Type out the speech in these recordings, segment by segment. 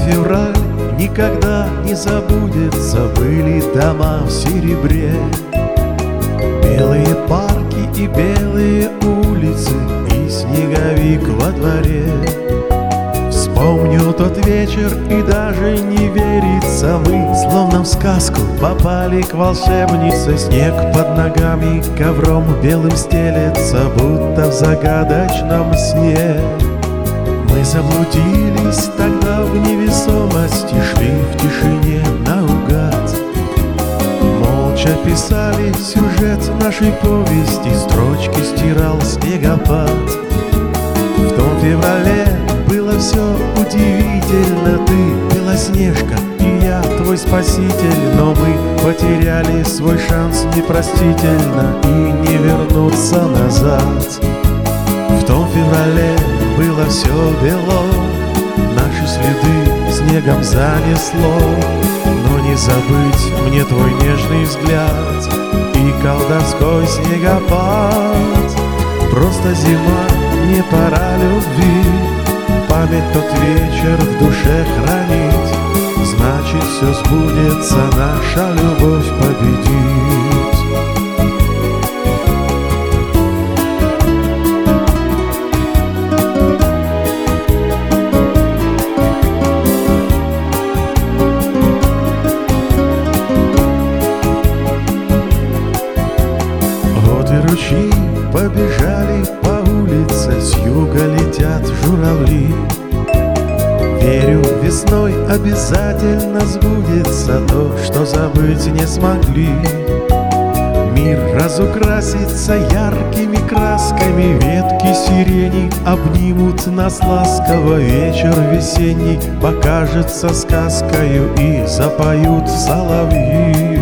февраль никогда не забудется. Были дома в серебре, белые парки и белые улицы, и снеговик во дворе. Вспомню тот вечер, и даже не верится, мы словно в сказку попали к волшебнице. Снег под ногами ковром белым стелется, будто в загадочном сне. Мы заблудились тогда в невесомости, шли в тишине наугад. Молча писали сюжет нашей повести, строчки стирал снегопад. В том феврале было все удивительно. Ты Белоснежка, и я твой спаситель. Но мы потеряли свой шанс непростительно, и не вернуться назад. В том феврале было все бело, наши следы снегом занесло. Но не забыть мне твой нежный взгляд и колдовской снегопад. Просто зима, не пора любви, память тот вечер в душе хранить. Значит, все сбудется, наша любовь победит. Вот и ручьи побежали по улице, с юга летят журавли. Верю, весной обязательно сбудется то, что забыть не смогли. Мир разукрасится яркими красками, ветки сирени обнимут нас ласково. Вечер весенний покажется сказкою, и запоют соловьи.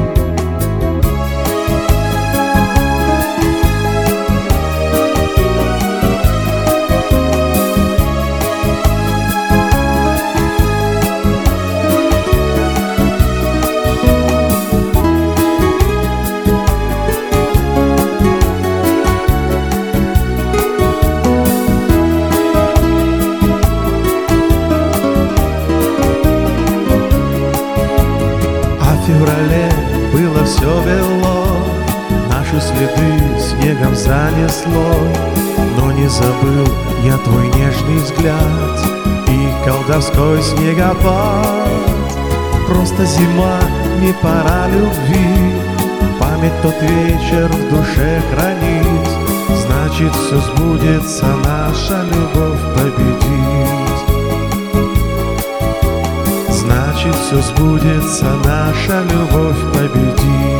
В феврале было все бело, наши следы снегом занесло. Но не забыл я твой нежный взгляд и колдовской снегопад. Просто зима, не пора любви, память тот вечер в душе хранить. Значит, все сбудется, наша любовь победит. Значит, все сбудется, наша любовь победит.